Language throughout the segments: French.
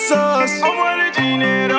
sauce. Envoie le dinero.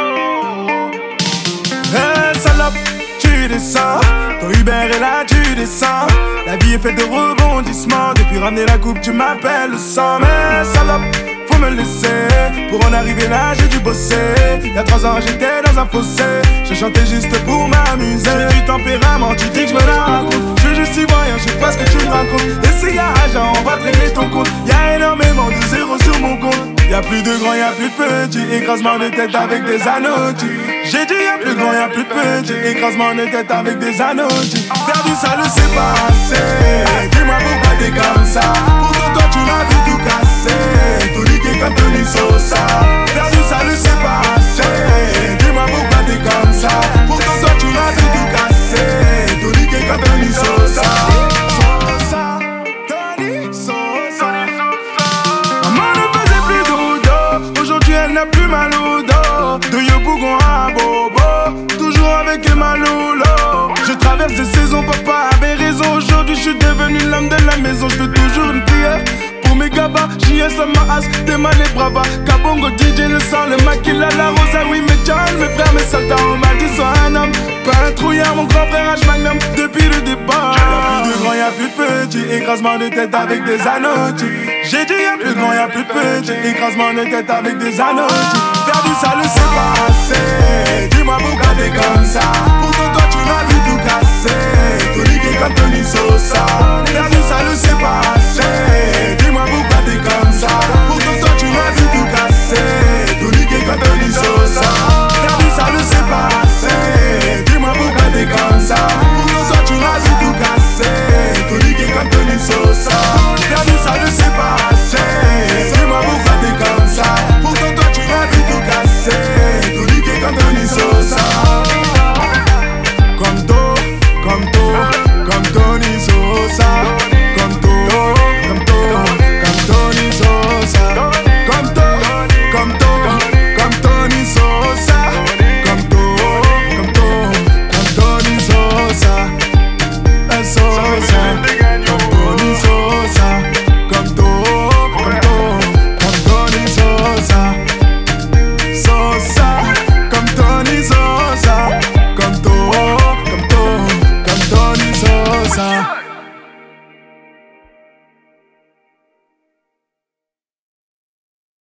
Hey salope, tu descends. Ton Uber est là, tu descends. La vie est faite de rebondissements. Depuis ramener la coupe, tu m'appelles le sang. Mais salope, faut me laisser. Pour en arriver là, j'ai dû bosser. Y'a 3 ans, j'étais dans un fossé. Je chantais juste pour m'amuser. J'ai du tempérament, tu dis que je me la raconte. Je suis juste ivoirien, je sais pas ce que tu me racontes. Et s'il y a argent, on va te régler ton compte. Y'a énormément de zéros sur mon compte. Y'a plus de grands, y'a plus de petits. Écrasement de tête avec des anneaux. J'ai dit y'a plus de grands, y'a plus de petits. Écrasement de tête avec des anneaux. Faire du sale, c'est pas assez. Dis-moi pourquoi t'es comme ça. Pourtant toi tu m'as vu tout casser. Tout niqué comme Tony Sosa. Faire du sale, c'est pas assez. Dis-moi pourquoi t'es comme ça. Pourtant toi tu m'as vu tout casser. Tout niqué comme Tony Sosa. Sosa, Tony Sosa. Maman ne faisait plus de dos. Aujourd'hui elle n'a plus mal au dos. De Yopougon à Bobo, toujours avec ma Lolo. Je traverse des saisons, papa avait raison. Aujourd'hui je suis devenu l'homme de la maison. Je fais toujours une prière pour mes gavas. JS à ma as, des manettes brava. Kabongo DJ le sang, le maquilla, la rosa. Oui mes John, mes frères, mes soldats. On m'a dit sois un homme, pas un trouillard. Mon grand frère H Magnum, depuis le départ. Y'a plus de grand, y'a plus de petit. Écrasement de tête avec des anneaux. J'ai dit y'a plus de grand, y'a plus de petit. Écrasement de tête avec des anneaux. Faire du sale c'est pas assez. Dis-moi pourquoi t'es comme ça. Pourtant toi tu m'as vu tout casser. Tout niqué comme Tony Sosa. Faire du sale c'est pas assez.